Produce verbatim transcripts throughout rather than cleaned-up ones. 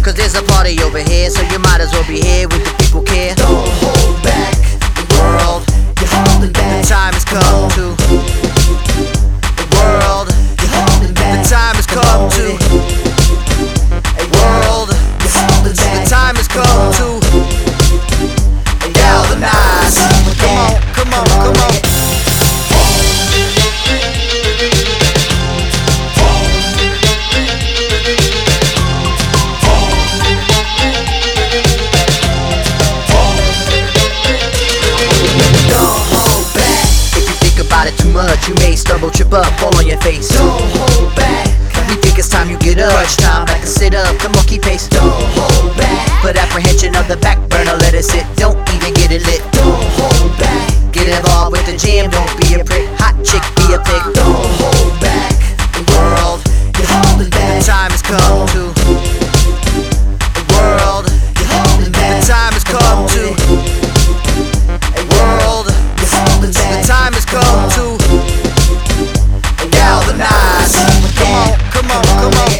Cause there's a party over here, so you might as well be here with the people care. Don't hold back the world, you're holding back. The time has come to the world. You're holding back. The time has come to world. You're holding back. The time has come to galvanize. Come on, come on, come on. It too much, you may stumble, trip up, fall on your face. Don't hold back. We think it's time you get up. Crunch time, back and sit up, come on, keep pace. Don't hold back. Put apprehension of the back burner, let it sit. Don't even get it lit. Don't hold back. Get involved with the jam, don't be a prick. Hot chick, be a pig. Don't hold back the world, you're holding back. The time has come to the world. You're holding back. The time has come to world. You're holding back. The time has come to galvanize. Come on, come on, come on.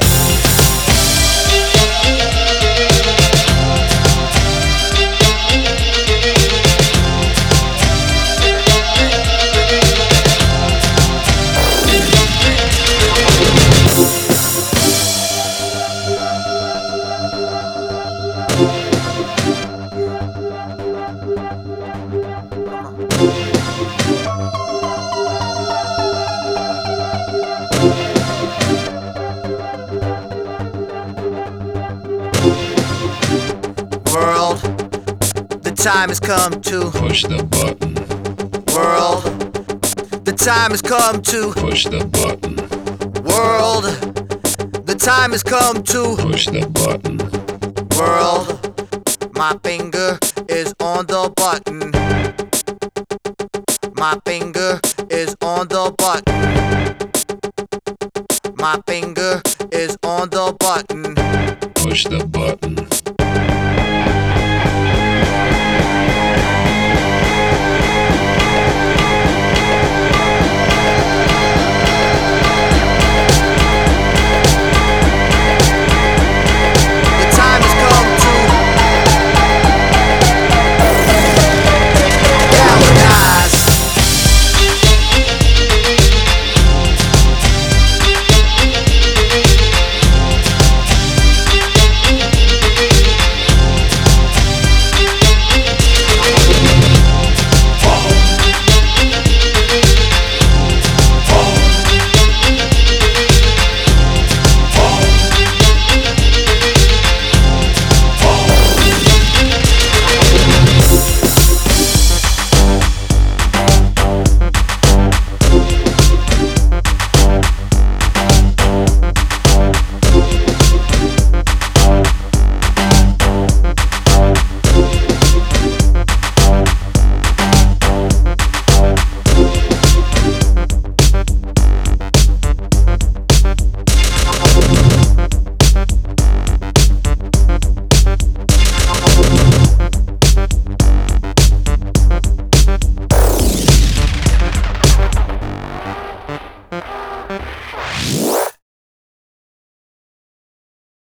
World, the time has come to push the button. World, the time has come to Push the button. world, the time has come to Push the button. world. My finger is on the button. My finger is on the button. My finger is on the button. Push the button.